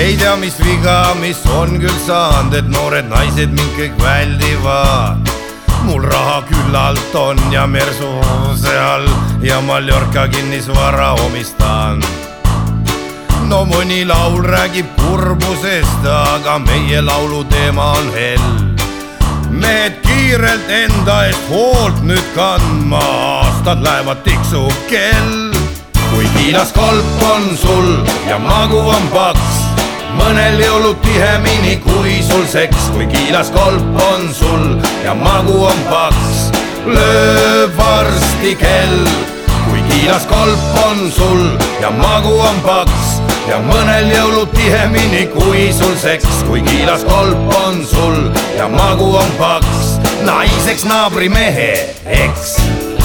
ei tea, mis viga, mis on küll saanud, et noored naised mind kõik väldivad. Mul raha küllalt on ja mersu seal ja Mallorca kinnisvara omistan. No mõni laul räägib kurbusest, aga meie laulu teema on hell. Mehed kiirelt enda eest hoolt nüüd kandma, aastad lähevad, tiksub kell. Kui kiilas kolp on sul ja magu on paks, mõnel jõulud tihemini kui sul seks. Kui kiilas kolp on sul ja magu on paks, lööb varsti kell. Kui kiilas kolp on sul ja magu on paks ja mõnel jõulud tihemini kui sul seks. Kui kiilas kolp on sul ja magu on paks, naiseks naabri mehe eks.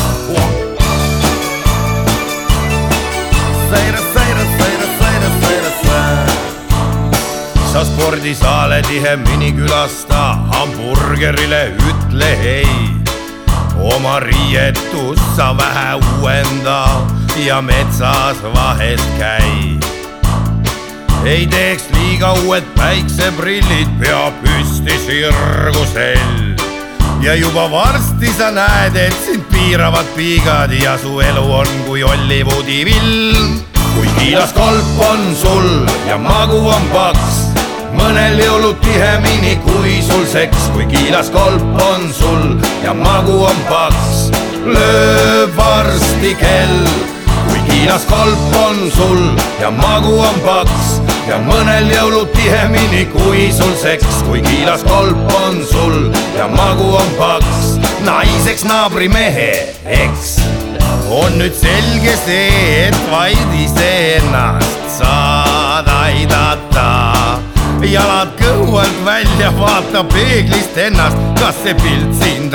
Sa spordisaale tihemini külasta, hamburgerile ütle ei. Oma riietus sa vähe uuenda ja metsas vahest käi. Ei teeks liiga uued päikseprillid, pea püsti sirgusel. Ja juba varsti sa näed, et sind piiravad piigad ja su elu on kui Hollywoodi film. Kui kiilas kolp on sul ja magu on paks, mõnel jõulud tihemini kui sul seks. Kui kiilas kolp on sul ja magu on paks, lööb varsti kell. Kui kiilas kolp on sul ja magu on paks ja mõnel jõulud tihemini kui sul seks. Kui kiilas kolp on sul ja magu on paks, naiseks naabri mehe eks. On nüüd selge see, et vaid iseennast saad aidata. Jalad kõhualt välja, vaata peeglist ennast, kas see pilt sind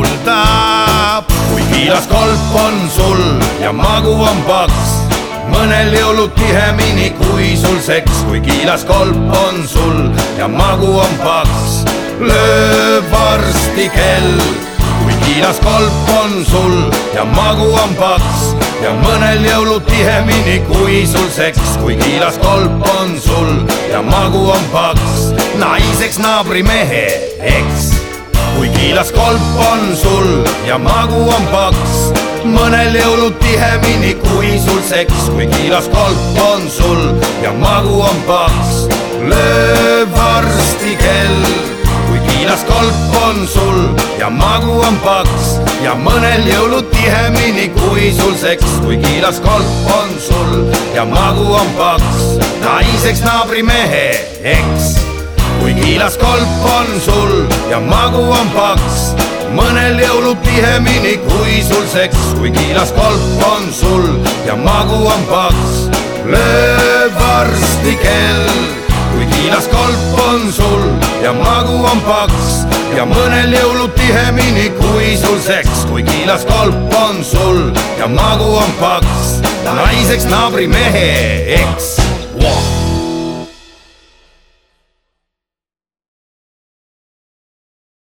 rahuldab. Kui kiilas kolp on sul ja magu on paks, mõnel jõulud tihemini kui sul seks. Kui kiilas kolp on sul ja magu on paks, lööb varsti kell. Kui kiilas kolp on sul ja magu on paks ja mõnel jõulud tihemini kui sul seks. Kui kiilas kolp on sul ja magu on paks, naiseks naabri mehe eks. Kui kiilas kolp on sul ja magu on paks, mõnel jõulud tihemini kui sul seks. Kui kiilas kolp on sul ja magu on paks, lööb varsti kell. Kui kiilas kolp on sul ja magu on paks ja mõnel jõulud tihemini kui sul seks. Kui kiilas kolp on sul ja magu on paks, naiseks naabri mehe eks. Kui kiilas kolp on sul ja magu on paks, mõnel jõulud tihemini kui sul seks. Kui kiilas kolp on sul ja magu on paks, lööb varsti kell. Kui kiilas kolp on sul ja magu on paks ja mõnel jõulud tihemini kui sul seks. Kui kiilas kolp on sul ja magu on paks, naiseks naabri mehe eks.